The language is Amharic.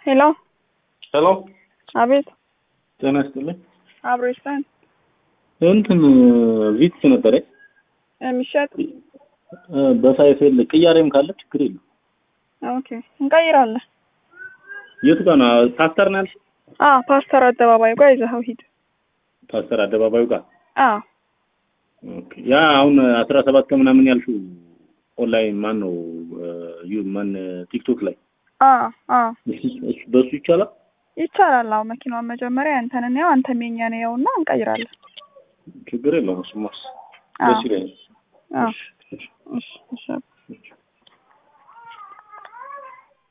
ሄሎ ሄሎ አቤት ጤና ይስጥልኝ። አብሮይስታን እንትን ቪትስ ነበረ የሚሸጥ በሳይፌል ቅያሬም ካለ ችግር የለም። ኦኬ እንቀይራለን። የት ጋር ነው? ፓስተር ናልሽ? ፓስተር አደባባዩ ጋር ይዘኸው ሂድ። ፓስተር አደባባዩ ጋር? ኦኬ ያ አሁን 17 ከምናምን ያልሽው ኦንላይን ማን ነው? ማን ቲክቶክ ላይ? በሱ ይቻላል? ይቻላል። መኪናውን መጀመሪያ አንተን ነው አንተም የኛ ነውና እንቀይራለን። ችግር የለውም። እሱማ ደስ ይለኛል። እሺ